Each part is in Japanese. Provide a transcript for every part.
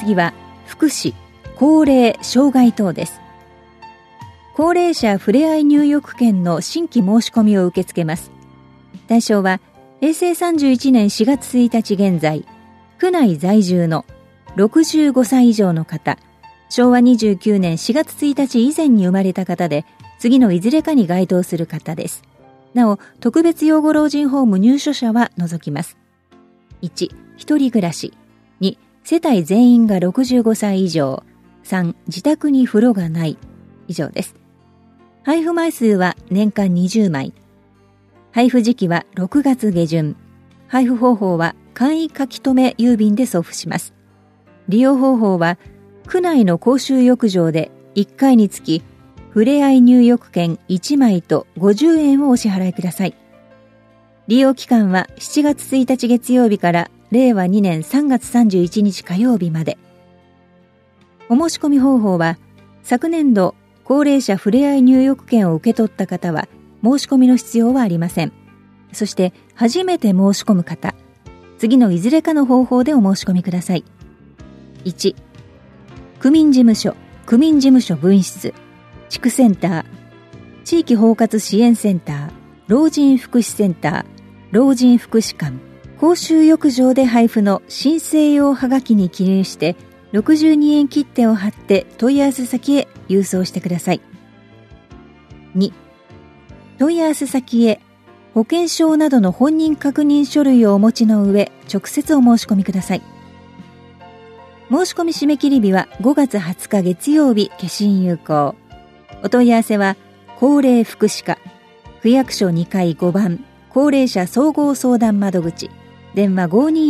次は福祉、高齢、障害等です。高齢者ふれあい入浴券の新規申し込みを受け付けます。対象は平成31年4月1日現在、区内在住の65歳以上の方、昭和29年4月1日以前に生まれた方で、次のいずれかに該当する方です。なお、特別養護老人ホーム入所者は除きます。1、一人暮らし。2、世帯全員が65歳以上。3、自宅に風呂がない。以上です。配布枚数は年間20枚。配布時期は6月下旬。配布方法は簡易書き留め郵便で送付します。利用方法は、区内の公衆浴場で1回につき、ふれあい入浴券1枚と50円をお支払いください。利用期間は7月1日月曜日から令和2年3月31日火曜日まで。お申し込み方法は、昨年度高齢者ふれあい入浴券を受け取った方は申し込みの必要はありません。そして初めて申し込む方、次のいずれかの方法でお申し込みください。1、区民事務所分室、地区センター、地域包括支援センター、老人福祉センター、老人福祉館、公衆浴場で配布の申請用はがきに記入して62円切手を貼って問い合わせ先へ郵送してください。2、問い合わせ先へ保険証などの本人確認書類をお持ちの上、直接お申し込みください。申し込み締め切り日は5月20日月曜日、消印有効。お問い合わせは高齢福祉課、区役所2階5番高齢者総合相談窓口、電話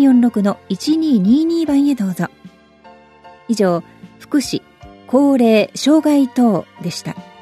5246-1222 番へどうぞ。以上、福祉、高齢、障害等でした。